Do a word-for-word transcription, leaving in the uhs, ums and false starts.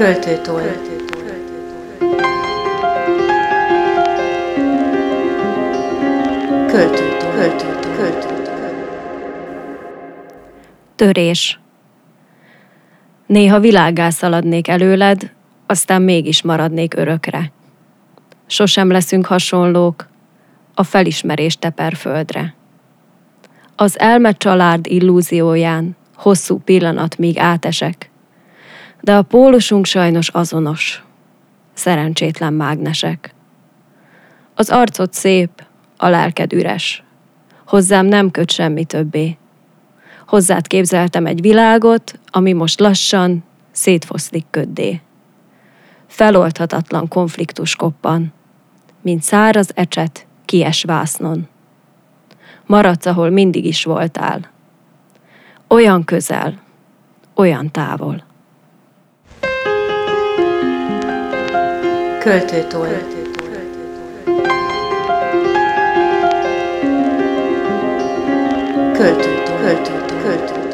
Költőtól. Költőtól. Költőtől. Költőtől. Törés. Néha világgá szaladnék előled, aztán mégis maradnék örökre. Sosem leszünk hasonlók, a felismerés teper földre. Az elme család illúzióján hosszú pillanat, míg átesek, de a pólusunk sajnos azonos, szerencsétlen mágnesek. Az arcod szép, a lelked üres, hozzám nem köt semmi többé. Hozzád képzeltem egy világot, ami most lassan szétfoszlik köddé. Feloldhatatlan konfliktus koppan, mint száraz ecset kies vásznon. Maradsz, ahol mindig is voltál. Olyan közel, olyan távol. Költőtól. Költőtől. Költőtől. Költőtől.